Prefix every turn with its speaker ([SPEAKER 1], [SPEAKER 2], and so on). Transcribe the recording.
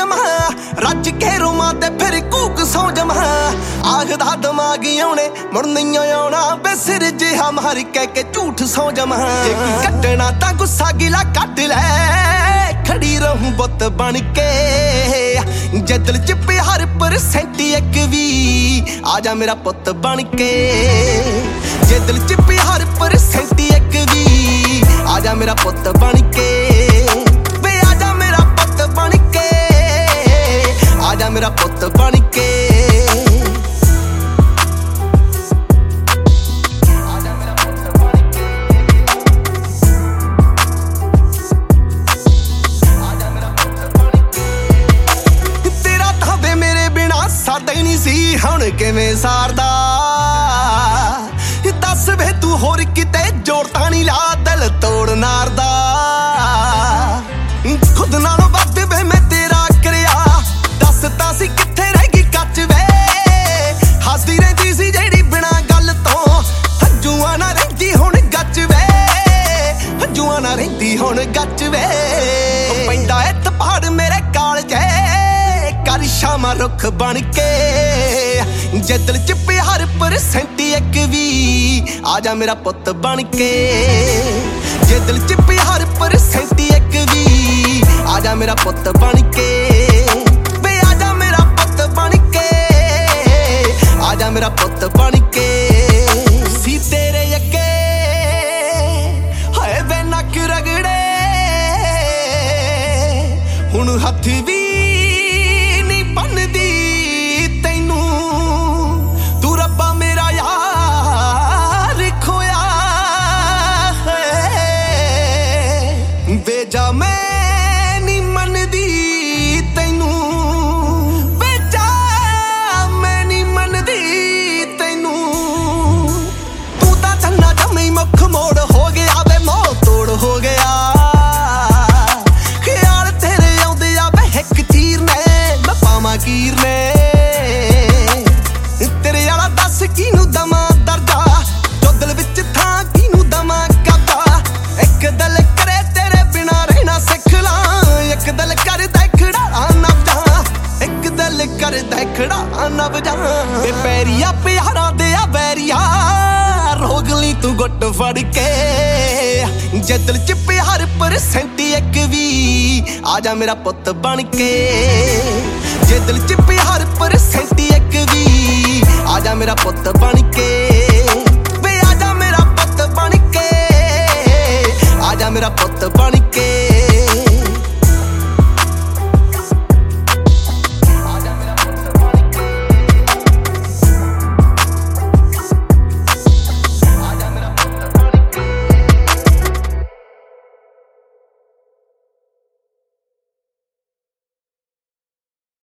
[SPEAKER 1] ਜਮਾ ਰੱਜ ਕੇ ਰੋਮਾਂ ਤੇ ਫਿਰ ਕੂਕ ਸੌ ਜਮਾ ਆਖਦਾ ਦਿਮਾਗੀ ਆਉਣੇ ਮੁੜ ਨਹੀਂ ਆਉਣਾ ਬੇਸਿਰ ਜਿਹਾ ਮਾਰ ਕੇ ਝੂਠ ਸੌ ਜਮਾ ਜੇ ਕੀ ਕੱਢਣਾ ਤਾਂ ਗੁੱਸਾ ਗਿਲਾ ਕੱਢ ਲੈ ਖੜੀ ਰਹੂੰ ਬੁੱਤ ਬਣ ਕੇ ਜੇ ਦਿਲ ਚ ਪਿਆਰ ਪਰਸੈਂਟ ਇੱਕ ਵੀ ਆ ਜਾ ਮੇਰਾ ਪੁੱਤ ਬਣ ਕੇ ਜੇ ਦਿਲ ਚ ਪਿਆਰ ਪਰਸੈਂਟ ਇੱਕ ਵੀ ਆ ਜਾ ਮੇਰਾ ਪੁੱਤ ਬਣ ਕੇ ਵੇ ਆ ਜਾ ਮੇਰਾ ਪੁੱਤ ਬਣ ਕੇ ਆ ਜਾ ਮੇਰਾ ਪੁੱਤ ਬਣ ਕੇ ਸਰਦਾ ਹੀ ਨਹੀਂ ਸੀ ਹੁਣ ਕਿਵੇਂ ਸਾਰਦਾ ਦੱਸ ਵੇ ਤੂੰ ਹੋਰ ਕਿਤੇ ਜੋੜ ਤਾਂ ਨਹੀਂ ਲਾ ਦਿਲ ਤੋੜ ਨਾਰਦਾ ਖੁਦ ਨਾਲੋਂ ਵੱਧ ਵੇ ਮੈਂ ਤੇਰਾ ਕਰਿਆ ਦੱਸ ਤਾਂ ਸੀ ਕਿੱਥੇ ਰਹਿ ਗਈ ਕੱਚ ਵੇ ਹੱਸਦੀ ਰਹਿੰਦੀ ਸੀ ਜਿਹੜੀ ਬਿਨਾਂ ਗੱਲ ਤੋਂ ਹੰਝੂਆਂ ਨਾ ਰਹਿੰਦੀ ਹੁਣ ਗੱਚ ਵੇ ਹੰਝੂਆਂ ਨਾ ਰਹਿੰਦੀ ਹੁਣ ਗੱਚ ਵੇ ਪੈਂਦਾ ਏ ਥਪਾੜ ਮੇਰੇ ਕਾਲਜੇ ਕਰ ਸ਼ਾਮਾਂ ਰੁੱਖ ਬਣ ਕੇ ਜੇ ਦਿਲ ਚ ਪਿਆਰ ਪਰਸੈਂਟ ਇੱਕ ਵੀ ਆ ਜਾ ਮੇਰਾ ਪੁੱਤ ਬਣ ਕੇ ਜੇ ਦਿਲ ਚ ਪਿਆਰ ਪਰਸੈਂਟ ਇੱਕ ਵੀ ਆ ਜਾ ਮੇਰਾ ਪੁੱਤ ਬਣ ਕੇ ਵੇ ਆ ਜਾ ਮੇਰਾ ਪੁੱਤ ਬਣ ਕੇ ਆ ਜਾ ਮੇਰਾ ਪੁੱਤ ਬਣ ਕੇ ਸੀ ਤੇਰੇ ਅੱਗੇ ਹਾਏ ਵੇ ਨੱਕ ਰਗੜੇ ਹੁਣ ਹੱਥ ਵੀ ਬਣਦੀ ਤੈਨੂੰ ਤੂੰ ਰੱਬਾ ਮੇਰਾ ਯਾਰ ਖੋਇਆ ਹੈ ਵੇਜਾ ਮੈਂ ਨਹੀਂ ਮੰਨਦੀ ਤੈਨੂੰ ਵੇਜਾ ਮੈਂ ਨਹੀਂ ਮੰਨਦੀ ਤੈਨੂੰ ਤੂੰ ਤਾਂ ਚੰਨਾ ਜਮੀ ਮੁੱਖ ਮੋੜ ਹੋ ਗਿਆ ਵੇ ਮੋਹ ਤੋੜ ਹੋ ਗਿਆ ਖਿਆਲ ਤੇਰੇ ਆਉਂਦੇ ਆ ਵੇ ਇੱਕ ਚੀਰ ਨੇ ਕੀਰ ਨੇ ਤੇਰੇ ਵਾਲਾ ਦੱਸ ਕਿਨੂੰ ਦਮਾ ਦਰਜਾ ਜੋ ਦਿਲ ਵਿੱਚ ਥਾਂ ਕਿਨੂੰ ਦਮਾ ਕਰਦਾ ਇੱਕ ਦਿਲ ਕਰੇ ਤੇਰੇ ਬਿਨਾ ਰਹਿਣਾ ਸਿੱਖ ਲਾਂ ਇੱਕ ਦਿਲ ਕਰਦਾ ਖੜਾ ਨਾ ਵਜਾ ਇੱਕ ਦਿਲ ਕਰਦਾ ਖੜਾ ਨਾ ਵਜਾ ਤੇ ਪੈਰੀਆ ਪਿਆਰਾਂ ਦੇ ਆ ਵੈਰੀਆ ਰੋਗ ਲਈ ਤੂੰ ਗੁੱਟ ਫੜ ਕੇ ਜੇ ਦਿਲ ਚ ਪਿਆਰ ਪਰਸੈਂਟ ਇੱਕ ਵੀ ਆ ਜਾ ਮੇਰਾ ਪੁੱਤ ਬਣ ਕੇ ਜੇ ਦਿਲ ਚ ਪਿਆਰ ਪਰਸੈਂਟ ਇੱਕ ਵੀ ਆ ਜਾ ਮੇਰਾ ਪੁੱਤ ਬਣ ਕੇ ਵੇ ਆ ਜਾ ਮੇਰਾ ਪੁੱਤ ਬਣ ਕੇ ਆ ਜਾ ਮੇਰਾ ਪੁੱਤ ਬਣ